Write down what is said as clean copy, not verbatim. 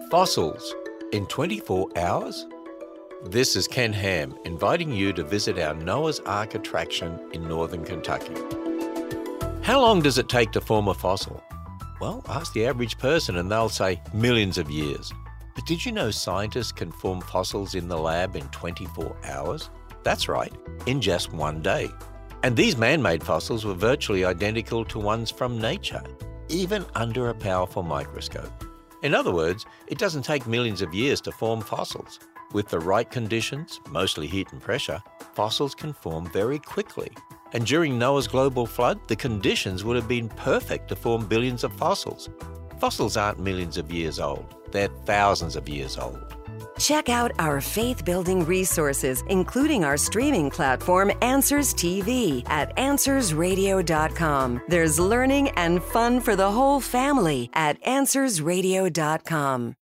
Fossils in 24 hours? This is Ken Ham inviting you to visit our Noah's Ark attraction in northern Kentucky. How long does it take to form a fossil? Well, ask the average person and they'll say millions of years. But did you know scientists can form fossils in the lab in 24 hours? That's right, in just one day. And these man-made fossils were virtually identical to ones from nature, even under a powerful microscope. In other words, it doesn't take millions of years to form fossils. With the right conditions, mostly heat and pressure, fossils can form very quickly. And during Noah's global flood, the conditions would have been perfect to form billions of fossils. Fossils aren't millions of years old, they're thousands of years old. Check out our faith-building resources, including our streaming platform, Answers TV, at AnswersRadio.com. There's learning and fun for the whole family at AnswersRadio.com.